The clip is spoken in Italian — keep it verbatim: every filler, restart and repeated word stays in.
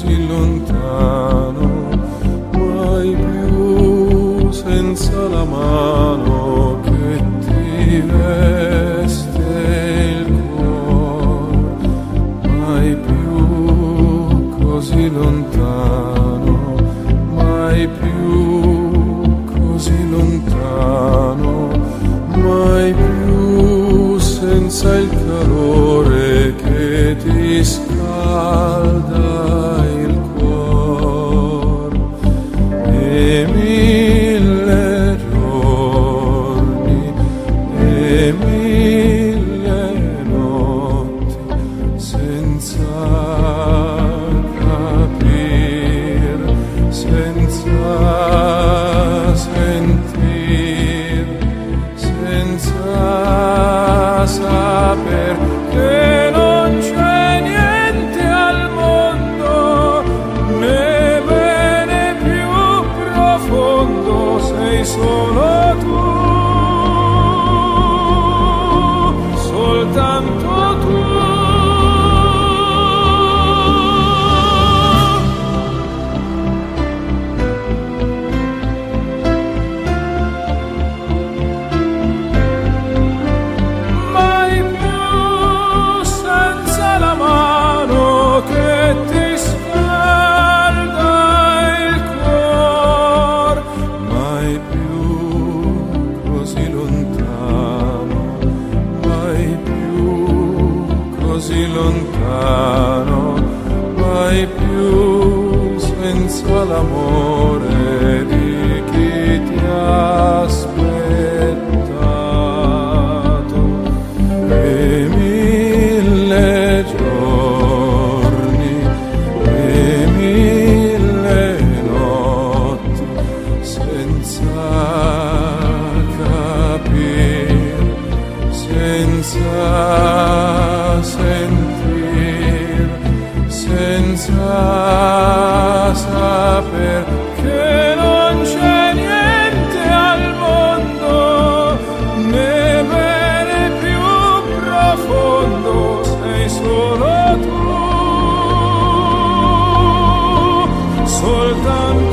così lontano, mai più senza la mano che ti veste il cuore, mai più così lontano, mai più così lontano, mai più senza il calore che ti scalda il cuore. E mille giorni e mille notti senza capire, senza sentire, senza saper che non c'è niente al mondo, né bene più profondo, sei solo tu, soltanto tu. Mai più senza la mano che ti scalda il cuore, mai più così lontano, mai più così lontano, mai più senza l'amore di chi ti ha aspettato. E mille giorni e mille notti senza capire, senza sentire, senza saper che non c'è niente al mondo, né bene più profondo, sei solo tu, soltanto